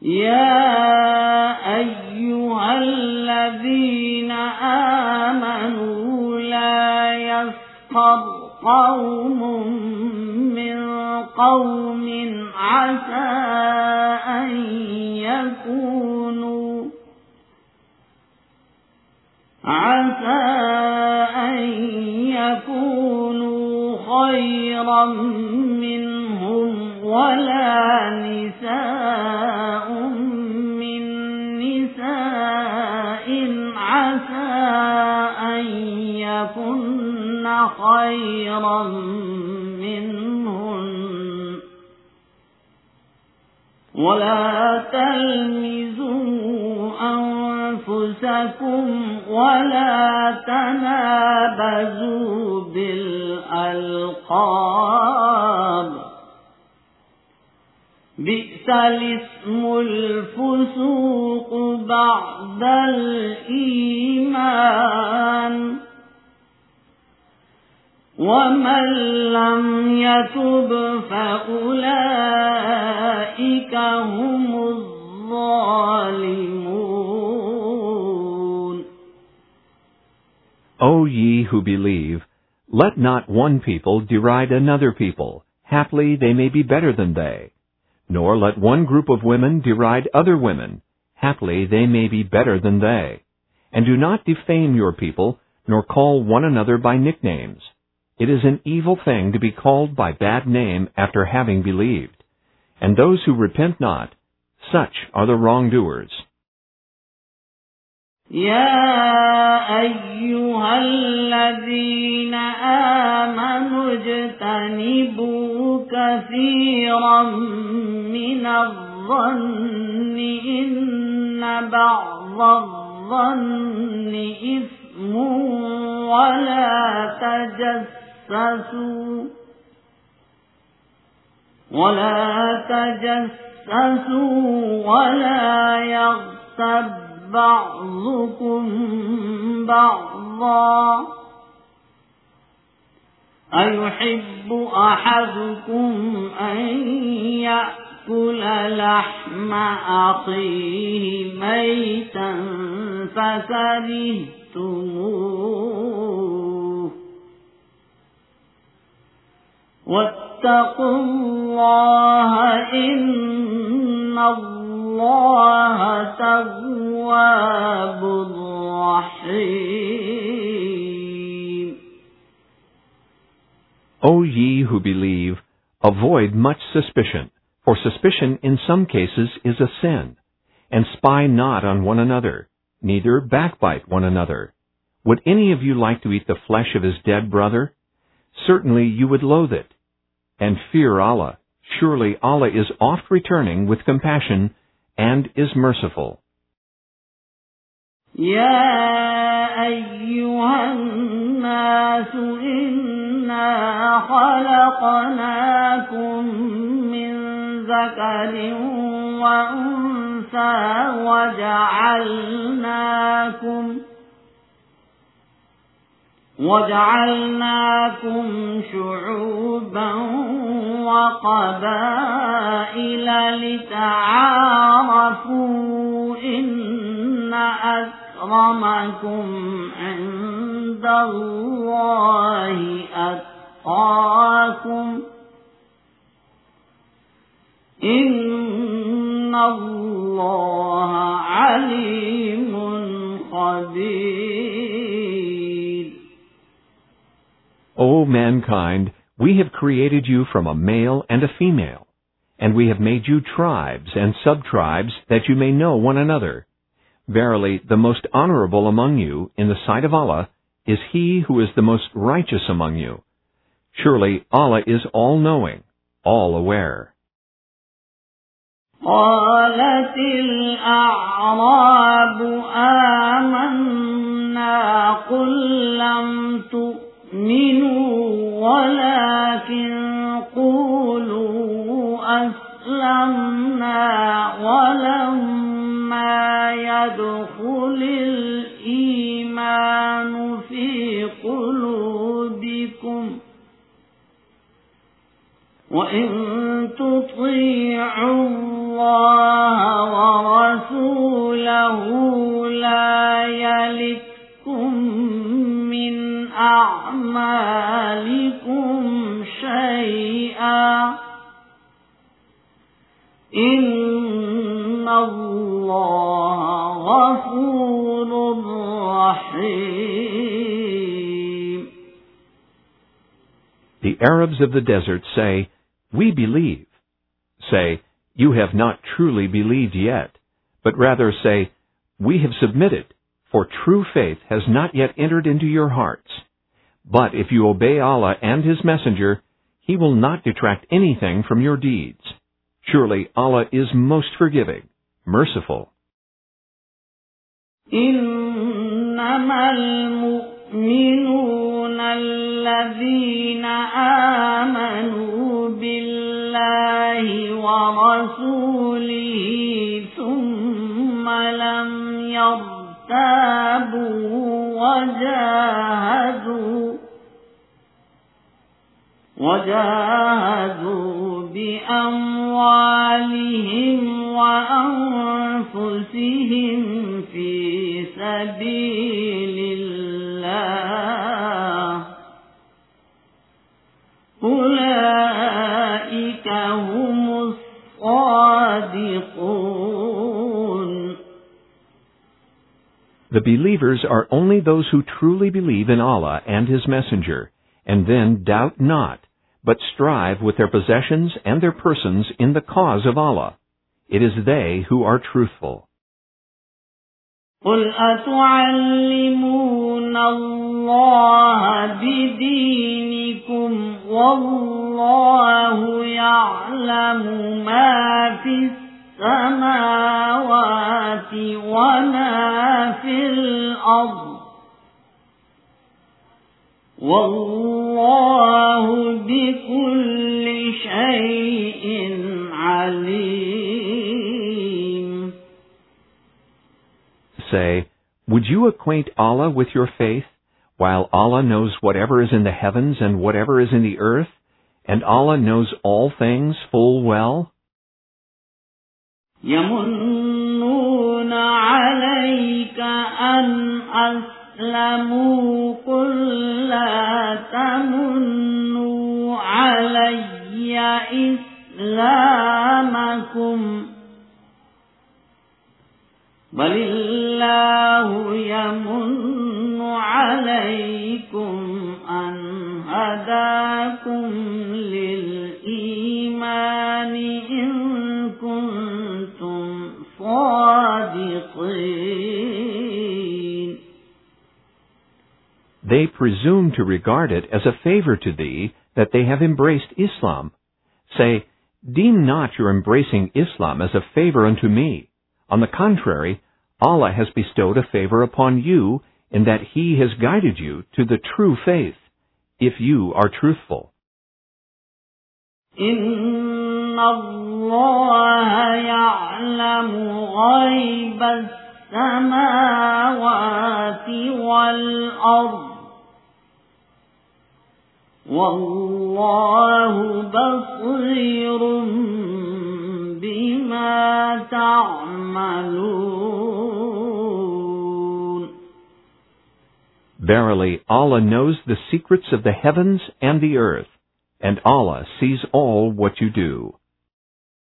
يا أيها الذين آمنوا لا يسخر قوم من قوم عسى أن يكونوا خيرا منهم ولا نساء من نساء عسى أن يكن خيرا منهن ولا تلمزوا أنفسكم ولا تنابزوا بالألقاب بئس الاسم الفسوق بعد الإيمان ومن لم يتب فأولئك هم الظالمون. O ye who believe, let not one people deride another people, haply they may be better than they. Nor let one group of women deride other women, haply they may be better than they. And do not defame your people, nor call one another by nicknames. It is an evil thing to be called by bad name after having believed. And those who repent not, such are the wrongdoers. يا أيها الذين آمنوا اجتنبوا كثيرا من الظن إن بعض الظن إثم ولا تجسسوا ولا يغتب بعضكم بعضا أيحب أحدكم أن يأكل لحم أخيه ميتا فكرهتموه واتقوا الله إن الله تواب رحيم. O ye who believe, avoid much suspicion, for suspicion in some cases is a sin. And spy not on one another, neither backbite one another. Would any of you like to eat the flesh of his dead brother? Certainly you would loathe it. And fear Allah. Surely Allah is oft returning with compassion and is merciful. يا أيها الناس إنا خلقناكم من ذكر وأنثى وجعلناكم شعوبا وقبائل لتعارفوا إن أكرمكم عند الله أتقاكم إن الله عليم خبير. O mankind, we have created you from a male and a female, and we have made you tribes and sub-tribes that you may know one another. Verily, the most honorable among you in the sight of Allah is he who is the most righteous among you. Surely Allah is all-knowing, all-aware. قالت الأعراب آمنا قل لم تؤمنوا ولكن قولوا أسلمنا ولما يدخل الإيمان في قلوبكم وإن تطيعوا الله اللَّهَ غَفُورٌ رَّحِيمٌ. The Arabs of the desert say, "We believe." Say, "You have not truly believed yet," but rather say, "We have submitted, for true faith has not yet entered into your hearts. But if you obey Allah and His Messenger, He will not detract anything from your deeds. Surely Allah is most forgiving, merciful." إنما المؤمنون الذين آمنوا بالله ورسوله ثم لم يرتابوا وجاهدوا بأموالهم وأنفسهم في سبيل الله أولئك هم الصادقون. The believers are only those who truly believe in Allah and His Messenger, and then doubt not, but strive with their possessions and their persons in the cause of Allah. It is they who are truthful. قُلْ أَتُعَلِّمُونَ اللَّهَ بِدِينِكُمْ وَاللَّهُ يَعْلَمُ مَا فِي السَّمَاوَاتِ وَمَا فِي الْأَرْضِ وَاللَّهُ بِكُلِّ شَيْءٍ عَلِيمٌ. Say, would you acquaint Allah with your faith, while Allah knows whatever is in the heavens and whatever is in the earth, and Allah knows all things full well? يَمُنُّونَ عَلَيْكَ أَنْ أَسْلَمُوا قُل لَّا تَمُنُّوا عَلَيَّ إِسْلَامَكُمْ بَلِ اللَّهُ يَمُنُّ عَلَيْكُمْ أَنْ هَدَاكُمْ لِلْإِيمَانِ إِن كُنتُمْ صَادِقِينَ. They presume to regard it as a favor to thee that they have embraced Islam. Say, deem not your embracing Islam as a favor unto me. On the contrary, Allah has bestowed a favor upon you in that He has guided you to the true faith, if you are truthful. إِنَّ اللَّهَ يَعْلَمُ غَيْبَ السَّمَاوَاتِ وَالْأَرْضِ وَاللَّهُ بَصِيرٌ بِمَا تَعْمَلُونَ. Verily, Allah knows the secrets of the heavens and the earth, and Allah sees all what you do.